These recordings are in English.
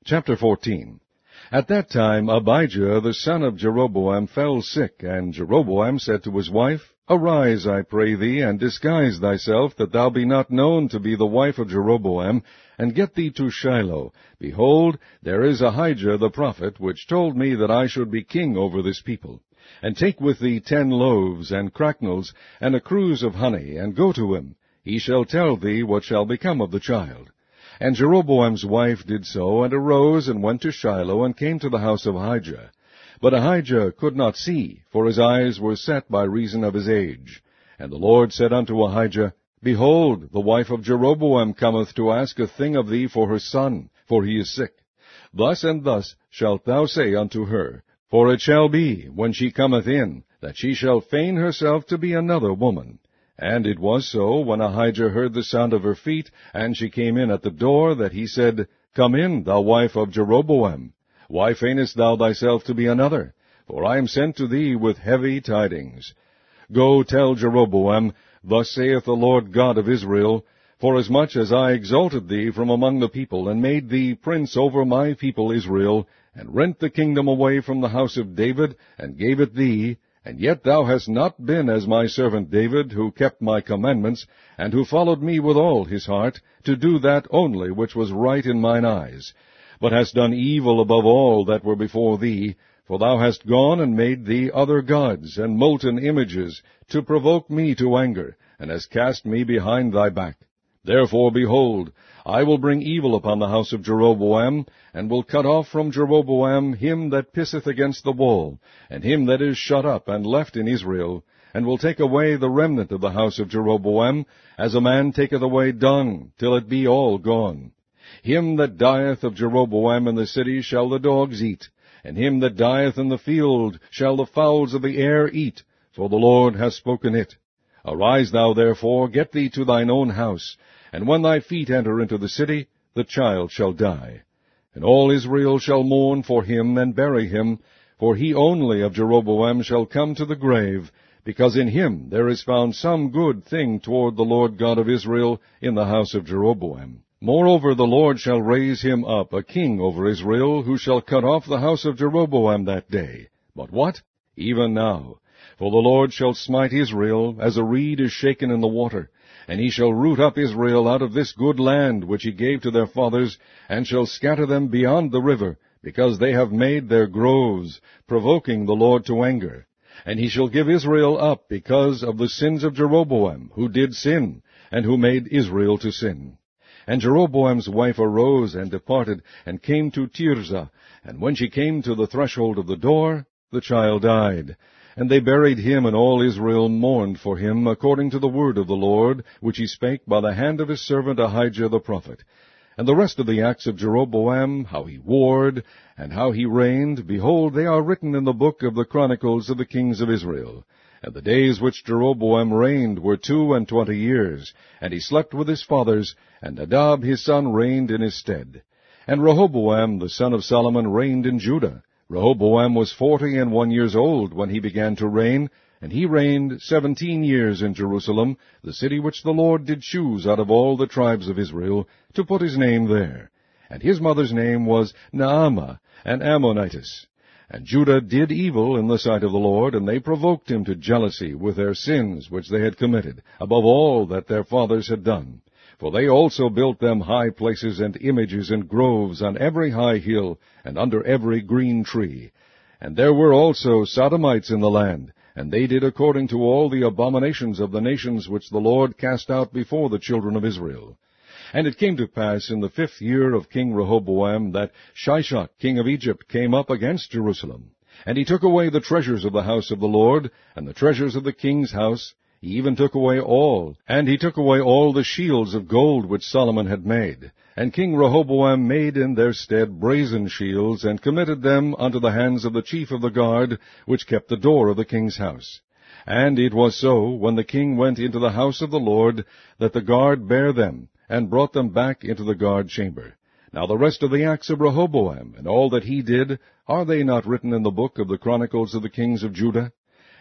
Chapter 14. At that time Abijah the son of Jeroboam fell sick, and Jeroboam said to his wife, Arise, I pray thee, and disguise thyself, that thou be not known to be the wife of Jeroboam, and get thee to Shiloh. Behold, there is Ahijah the prophet, which told me that I should be king over this people. And take with thee 10 loaves, and cracknels, and a cruse of honey, and go to him. He shall tell thee what shall become of the child. And Jeroboam's wife did so, and arose, and went to Shiloh, and came to the house of Ahijah. But Ahijah could not see, for his eyes were set by reason of his age. And the Lord said unto Ahijah, Behold, the wife of Jeroboam cometh to ask a thing of thee for her son, for he is sick. Thus and thus shalt thou say unto her, For it shall be, when she cometh in, that she shall feign herself to be another woman. And it was so, when Ahijah heard the sound of her feet, and she came in at the door, that he said, Come in, thou wife of Jeroboam. Why feignest thou thyself to be another? For I am sent to thee with heavy tidings. Go tell Jeroboam, Thus saith the Lord God of Israel, Forasmuch as I exalted thee from among the people, and made thee prince over my people Israel, and rent the kingdom away from the house of David, and gave it thee, and yet thou hast not been as my servant David, who kept my commandments, and who followed me with all his heart, to do that only which was right in mine eyes, but hast done evil above all that were before thee, for thou hast gone and made thee other gods, and molten images, to provoke me to anger, and hast cast me behind thy back. Therefore, behold, I will bring evil upon the house of Jeroboam, and will cut off from Jeroboam him that pisseth against the wall, and him that is shut up and left in Israel, and will take away the remnant of the house of Jeroboam, as a man taketh away dung, till it be all gone. Him that dieth of Jeroboam in the city shall the dogs eat, and him that dieth in the field shall the fowls of the air eat, for the Lord hath spoken it. Arise thou therefore, get thee to thine own house, and when thy feet enter into the city, the child shall die. And all Israel shall mourn for him, and bury him, for he only of Jeroboam shall come to the grave, because in him there is found some good thing toward the Lord God of Israel in the house of Jeroboam. Moreover, the Lord shall raise him up a king over Israel, who shall cut off the house of Jeroboam that day. But what? Even now. For the Lord shall smite Israel, as a reed is shaken in the water, and he shall root up Israel out of this good land which he gave to their fathers, and shall scatter them beyond the river, because they have made their groves, provoking the Lord to anger. And he shall give Israel up because of the sins of Jeroboam, who did sin, and who made Israel to sin. And Jeroboam's wife arose and departed, and came to Tirzah, and when she came to the threshold of the door, the child died. And they buried him, and all Israel mourned for him, according to the word of the Lord, which he spake by the hand of his servant Ahijah the prophet. And the rest of the acts of Jeroboam, how he warred, and how he reigned, behold, they are written in the book of the Chronicles of the kings of Israel. And the days which Jeroboam reigned were 22 years, and he slept with his fathers, and Nadab his son reigned in his stead. And Rehoboam the son of Solomon reigned in Judah. Rehoboam was 41 years old when he began to reign, and he reigned 17 years in Jerusalem, the city which the Lord did choose out of all the tribes of Israel, to put his name there. And his mother's name was Naamah, an Ammonitess. And Judah did evil in the sight of the Lord, and they provoked him to jealousy with their sins which they had committed, above all that their fathers had done. For they also built them high places and images and groves on every high hill, and under every green tree. And there were also Sodomites in the land, and they did according to all the abominations of the nations which the Lord cast out before the children of Israel. And it came to pass in the 5th year of King Rehoboam that Shishak king of Egypt came up against Jerusalem. And he took away the treasures of the house of the Lord, and the treasures of the king's house. He even took away all, and he took away all the shields of gold which Solomon had made. And King Rehoboam made in their stead brazen shields, and committed them unto the hands of the chief of the guard, which kept the door of the king's house. And it was so, when the king went into the house of the Lord, that the guard bare them, and brought them back into the guard chamber. Now the rest of the acts of Rehoboam, and all that he did, are they not written in the book of the Chronicles of the kings of Judah?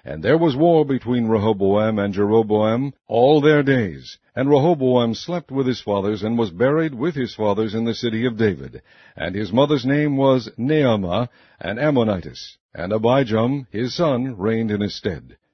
And there was war between Rehoboam and Jeroboam all their days. And Rehoboam slept with his fathers, and was buried with his fathers in the city of David. And his mother's name was Naamah, an Ammonitess. And Abijam his son reigned in his stead.